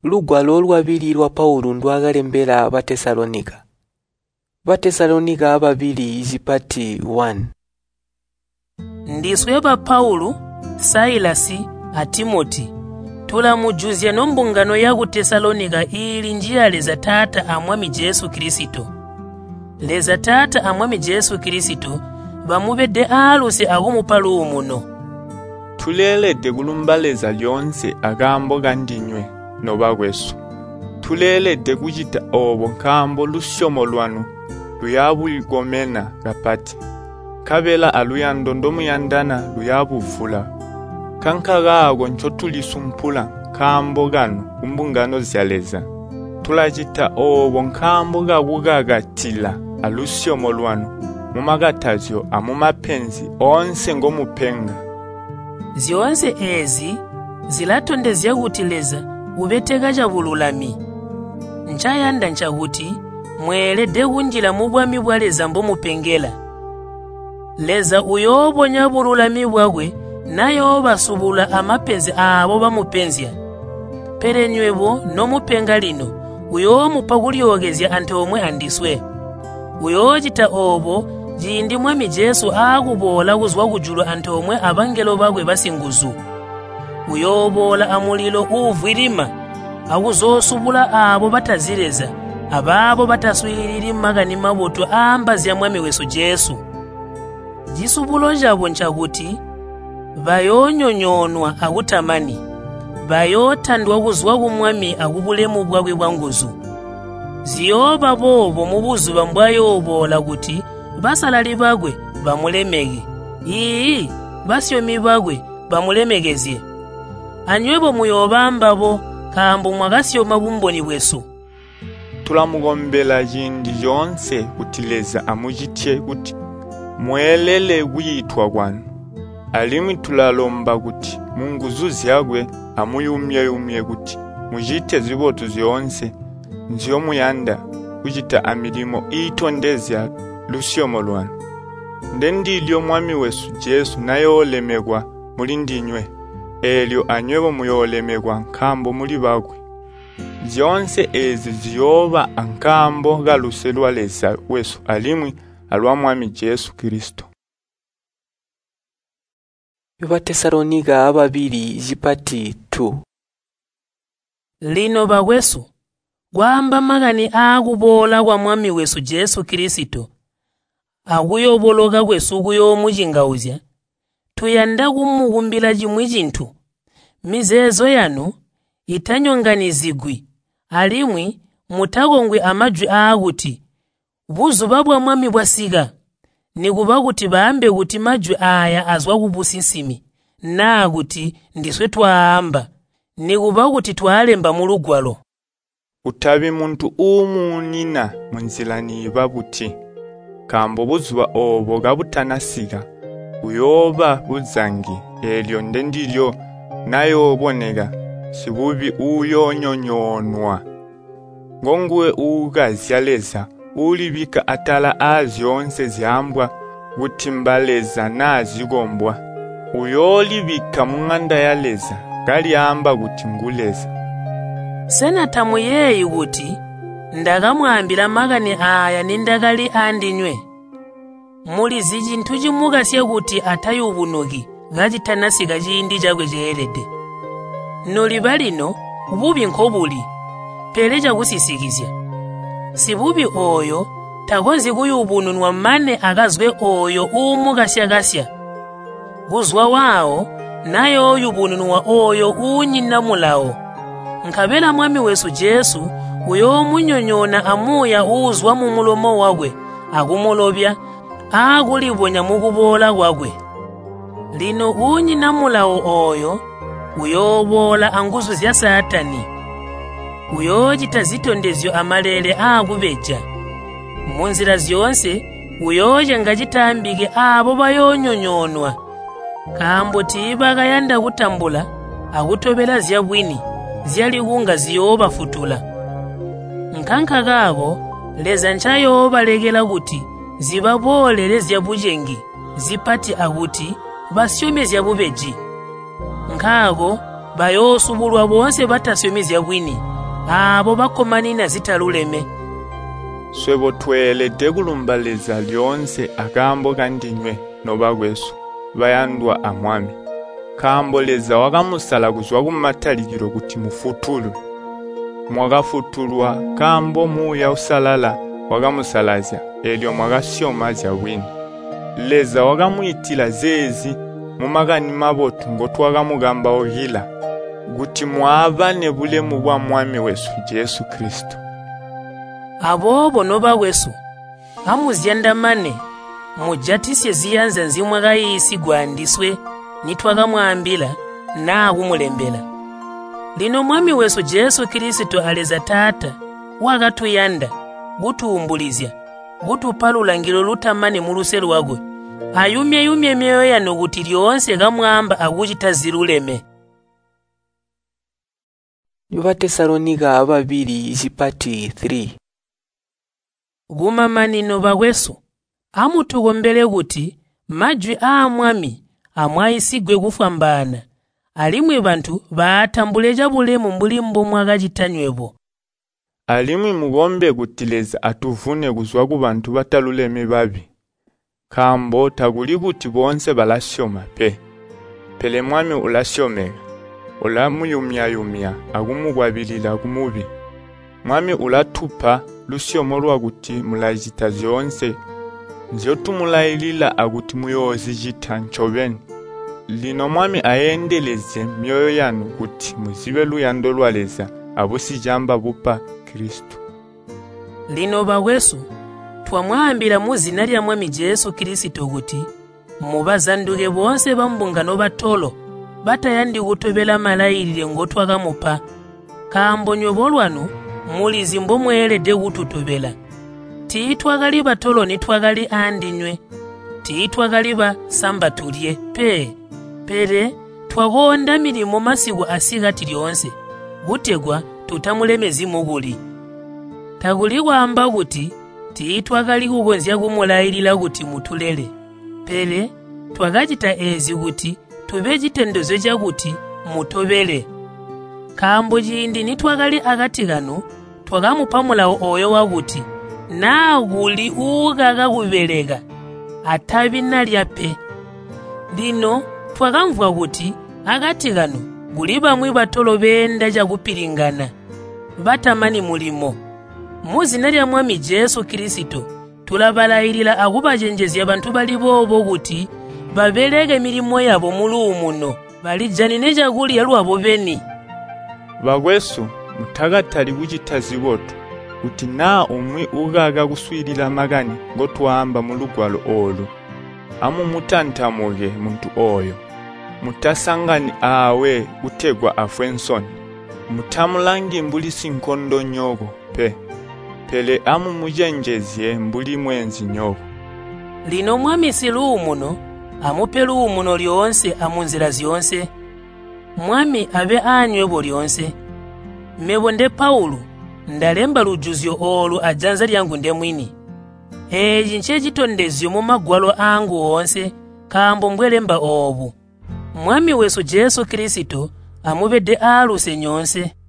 Lugwalo olwabiri lwa Pawulo ndwagalembera Batesalonika. Batesalonika ababiri zipati 1. Ndiswe ba Pawulo, Sailasi, a Timoti, tulamujuzya nombungano ya ku Tesalonika ili njia leza tata amwami Yesu Kristo. Leza tata amwami Yesu Kristo bamubedde aluse agumupalu muno. Tuleledde kulumbaleza lyonse agambo gandinywe nobagwesu. Tuleledde kujita obo nkambo lusyomo lwanu luyabuligomena gapati. Kabela aluyando ndomuyandana luyabuvula. Kankagago ncho tulisumpula kambo gano kumbungano zyaleza. Tulajita obo nkambo gagugagatila alusyomo lwanu mumagatazyo amumapenzi onse ngomupenga. Zionse ezi zilatondezya kutileza ubetega bululami. Nchayanda nchakuti mweledde kunjila mu bwami bwa leza mbomupengela. Leza uyobonya bululami bwagwe nayo basubula amapenzi abo bamupenzya. Perenywebo nomupenga lino uyomupa kulyogezya ante omwe andiswe. Uyojita obo jindi mwami Yesu akubola kuzwa kujulu ante omwe abangelo bagwe basinguzu. Uyobola amulilo uvwirima akuzosubula abo batazireza ababo bataswiriri magani mabuto ambazya mwami wesu Yesu. Jisubulo jabo nchakuti bayonyonyonwa akutamani bayotandwa kuzwa kumwami akubulemu bwagwe bwanguzu. Ziyoba bobo mubuzuba mbwayobola kuti basalali bagwe bamulemege basyomi bagwe bamulemegezye. Anywebo muyobambabo kambo mwagasyoma bumboni bwesu. Tulamugombela jindi yonse kutileza amujitye kuti mwelele kuyitwa kwanu. Alimi tulalomba kuti munguzu zyagwe amuyumye kuti mujite zibotu zyonse nziyo muyanda kujita amilimo itondezya lusyomo lwanu. Ndendilyo mwami wesu Yesu nayolemegwa muli ndinywe elyo anywebo muyolemegwa nkambo muli bagwe. Zionse ezi ziyoba ankambo galuse lwaleza wesu alimwi alwa mwami Yesu Kristo. Batesalonika ababiri zipati 2. Lino bagwesu gwamba magani akubola kwa mwami wesu Yesu Kristo akuyobologa kwesu kuyomujingauzya tuyanda kumugumbila jimwe jintu. Mizezo yanu itanyonganizigwi alimwi mutagongwe amajwi akuti buzuba bwa mwami bwasiga nikuba kuti baambe kuti majwi aya azwa kubusinsimi na kuti ndiswe twaamba nikuba kuti twalemba mu lugwalo. Utabi muntu umunina munzilani babuti kambo buzuba obo gabutanasiga uyoba buzangi elyo ndendilyo nayo bonega sibubi uyonyonyonwa ngongwe ugazyaleza ulibika atala azionse zyambwa butimbaleza nazigombwa uyolibika munganda yaleza galiamba kuti nguleza. Senata muyeyi kuti ndagamwambira magani aya nindagali andinywe. Muli zijintu jimugasye kuti atayubunugi gajitanasiga jindi jagwe jeelede. Noliba lino bubi nkobuli peleja kusisikizya. Sibubi oyo tagozi kuyubununwa mane agazwe oyo umugasya. Guzwa wao nayo yubununwa oyo unyinamulawo. Nkabela mwami wesu Yesu uyo munyonyona amuya uzwa mu mulomo wagwe agumulobya agulibonya mukubola gwagwe. Lino unyinamulawo oyo uyobola anguzu zya Satani. Uyojita zitondezyo amalele agubeja. Munzira zionse uyoje ngajitambike abo bayonyonyonwa. Kambo tibaga yanda kutambula agutobela zya bwini zyaligunga ziyoba futula. Nkanka gabo leza nchayoba legela kuti zibabolele zya bujengi zipati aguti basyome zya bubeji. Nkago bayosubulwa bonse batasomezya bwini abo bakomanina zitaluleme. Swebo tweledde kulumbaliza lyonse akambo kandinywe noba gwesu bayandwa amwami kamboleza wakamusala kuzwa kumataliriro kuti mufutulwe mwakafutulwa kambo muya usalala wakamusalazya elyo mwakasyomazya bwini leza wakamuyitila zezi mumakani mabotu ngotwakamugamba ogila kuti mwaba ne bulemu bwa mwami wesu Yesu Kristo. Abobo noba wesu amuzyandamane mujatisye ziyanza nzimwaga yisi gwandiswe nitwakamwambila na kumulembela. Lino mwami wesu Yesu Kristo aleza tata wakatuyanda gutuumbulizya gutupalula ngilo lutamane muluse lwagwe ayumye emyoyo yano kuti lyonse kamwamba akuchitaziruleme. Batesalonika ababiri zipati 3. Gumamanino bakwesu amutukombele kuti majwi a mwami amwayisigwe kufambana alimwe bantu batambuleja bulemu mbulimbo mwakachitanywepo. Alimwe mugombe kutileza atuvune kuzwa ku bantu bataluleme babi kambo takuli kuti bonse balasyoma pe pele mwami ulasyomeka ulamuyumya akumugwabilila kumubi mwami ulatupa lusyomo lwa kuti mulajita zyonse nzyotumulailila akuti muyozijita nchoveni lino mwami ayendeleze myoyo yanu kuti muzibe luyando lwaleza abusijamba bupa Kristo. Lino bakwesu twamwambira mu zina lya mwami Yesu Kristo kuti mubazanduke bonse bambungano batolo batayandi kutobela malayirire ngotwakamupa kambonywe bolwanu muli zimbo mwelede kututobela tiitwagali batolo nitwagali andinywe tiitwagali ba sambatulye pere twagonda milimo masiku asigati lyonse gutegwa tutamulemezi muguli tagulikwamba kuti tiitwagali kugonzya kumulayirira kuti mutulele pere twakachita ezi kuti tube chitendozo chakuti mutobele kambo chindi nitwagali akati kanu twakamupamulawo oyo wakuti naguli ukaka kubereka atabi nalyape lino twakamvwa kuti akati kanu guli bamwe batolo benda chakupilingana batamani mulimo mu zina lya mwami Yesu Kristo tulabalayirira akubachenjezya bantu bali bobo kuti babeleke milimo yabo mulumuno balijanine chakulya lwabo beni. Bakwesu mutakatali kuchitaziboto kuti na umwi ukaka kuswilila magani ngotwamba mulugwalo olu amumutantamuke muntu oyo mutasangani awe utegwa afwensoni mutamulangi mbulisi nkondo nyoko pele amumujenjezye mbuli mwenzi nyoko. Lino mwami silumuno amupe luumuno lyonse amunzira zyonse mwami abe anywebo lyonse mebonde Paulo ndalemba lujuzyo olu ajanza lyangu nde mwini eji nche chitondezyo mu magwalo angu onse kambo mbwelemba obu mwami wesu Yesu Kristo amubede aluse nyonse.